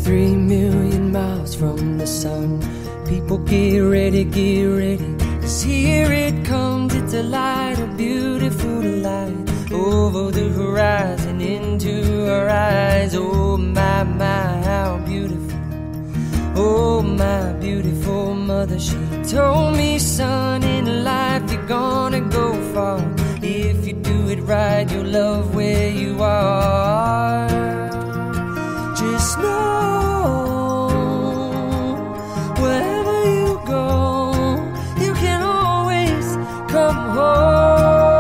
93 million miles from the sun. People get ready, 'cause here it comes. It's a light, a beautiful light, over the horizon, into our eyes. Oh my, my, how beautiful. Oh my beautiful mother, she told me, son, in life you're gonna go far. If you do it right, you'll love where you are. Just know, wherever you go, you can always come home.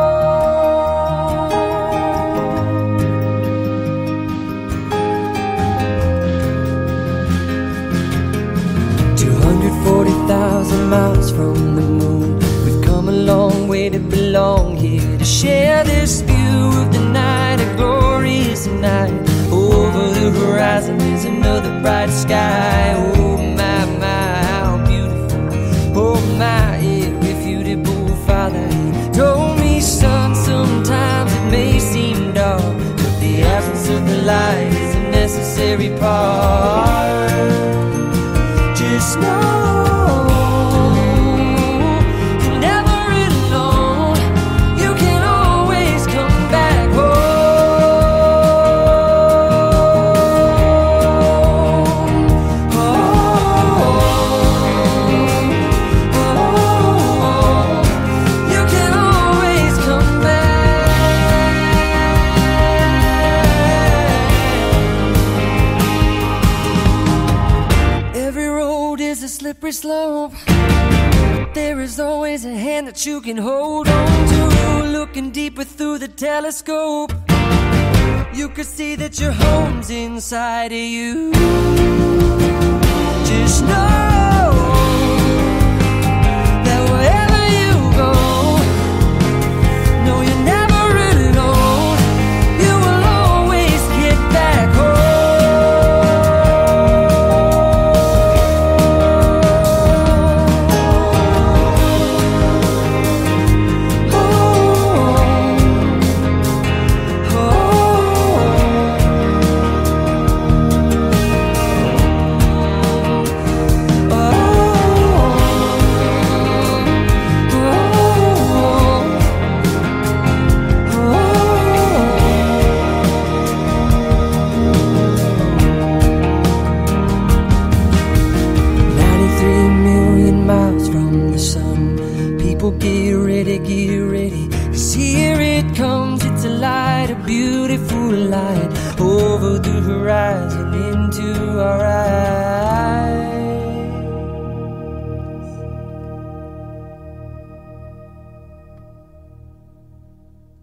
240,000 miles from the moon, we've come a long way to belong here, to share this view of the night, a glorious night. Over the horizon is another bright sky. Oh my, my, how beautiful. Oh my, irrefutable Father, he told me, son, sometimes it may seem dark, but the absence of the light is a necessary part. Just know, slippery slope, but there is always a hand that you can hold on to. Looking deeper through the telescope, you could see that your home's inside of you. Just know that wherever you go, no, you're never alone. You will always get back home. Get ready, 'cause here it comes. It's a light, a beautiful light, over the horizon, into our eyes.